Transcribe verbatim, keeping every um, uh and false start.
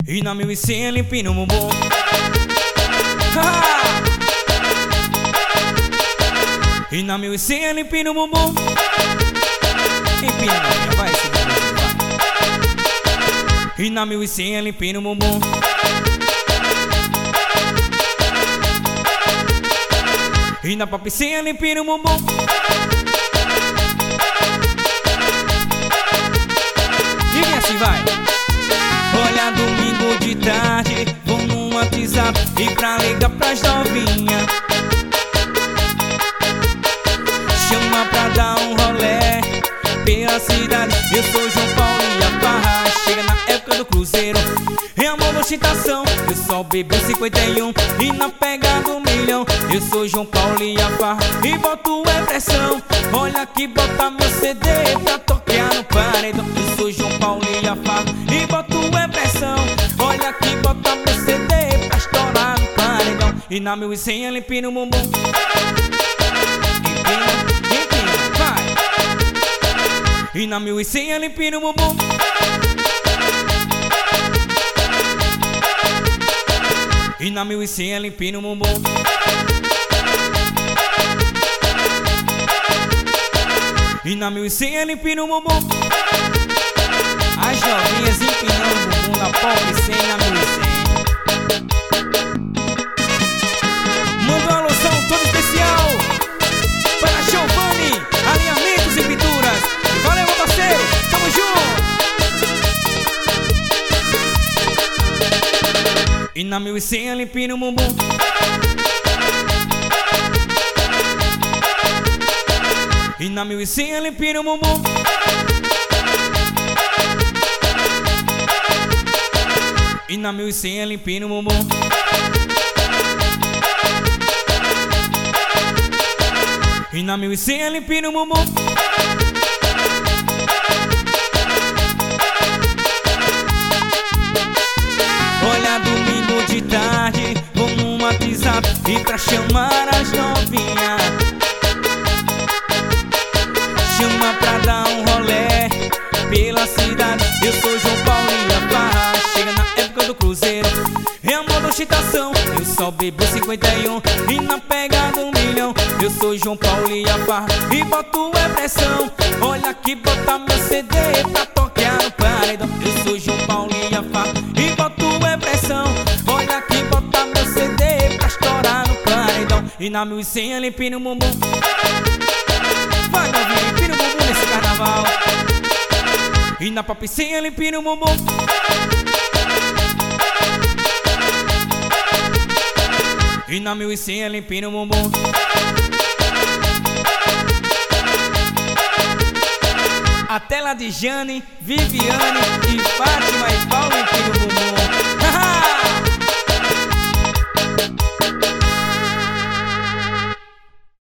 E na mil e cem ele empina o bumbum. E na mil e cem ele empina o bumbum. Empina novinha, vai esse bumbum, vai. E na mil e cem ele empina o bumbum. E na pop cem ele empina o bumbum. E vem assim, vai. Olha, domingo de tarde, vou no WhatsApp e pra ligar pras novinha. Chama pra dar um rolé pela cidade. Eu sou João Paulo e a Farra chega na época do cruzeiro. É amor, ostentação, eu só bebo cinquenta e um e na pegada do milhão. Eu sou João Paulo e a Farra e boto é pressão. Olha que bota meu C D pra tocar no paredão. Eu sou João Paulo e a Farra e boto é pressão. Olha que bota meu C D pra estourar no paredão. E na mil e cem ele empina o bumbum. E na mil e cem ele empina o bumbum. E na mil e cem ele empina o bumbum. E na mil e cem ele empina o bumbum. As novinhas empinando o bumbum na pop cem, na mil e cem. Manda uma loção toda especial para Giovanni, alinhamentos e pinturas. Valeu, meu parceiro, tamo junto. E na mil e cem ele empina o bumbum. E na mil e cem ele empina o bumbum. E na mil e cem ele empina o bumbum. E na mil e cem ele empina o bumbum. Olha, domingo de tarde, vou no WhatsApp e pra chamar as novinhas. Chama pra dar um rolé pela cidade. Eu sou João Paulo e a Farra chega na época do cruzeiro. É amor, ostentação, eu só bebo cinquenta e um e na pegada do milhão. Eu sou João Paulo e a Farra e boto é pressão. Olha que bota meu C D pra tocar no paredão. Eu sou João Paulo e a Farra e boto é pressão. Olha que bota meu C D pra estourar no paredão. E na mil e cem ele empina o bumbum. Vai, novinha, empina o bumbum nesse carnaval. E na pop cem ele empina o bumbum. E na mil e cem ele empina o bumbum. A tela de Jane, Viviane e Fátima e Paulo empina o bumbum.